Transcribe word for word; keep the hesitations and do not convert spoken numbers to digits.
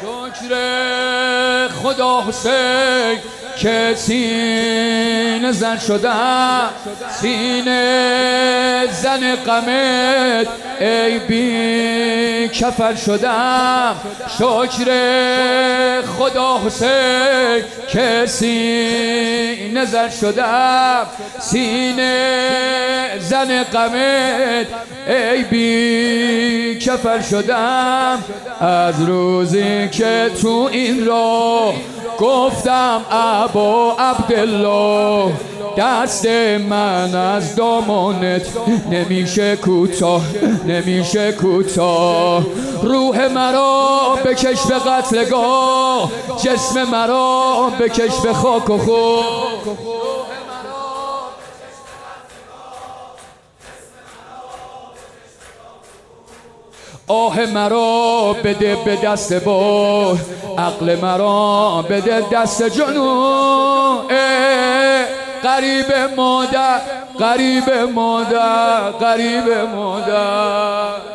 شکر خدا حسین که سینه زن شدم، سینه زن غمت ای بی کفن شدم. شکر خدا حسین که سینه زن شدم، سینه زن غمت ای بی کفن شدم. از روزی که تو این راه گفتم ابا عبدالله، دست من از دامانت نمیشه کوتاه، نمیشه کوتاه. روح مرا بکش به قتلگاه، جسم مرا بکش به خاک و خو. آه مرا بده به دست بار، عقل مرا بده دست جنون. غریب مادر، غریب مادر، غریب مادر.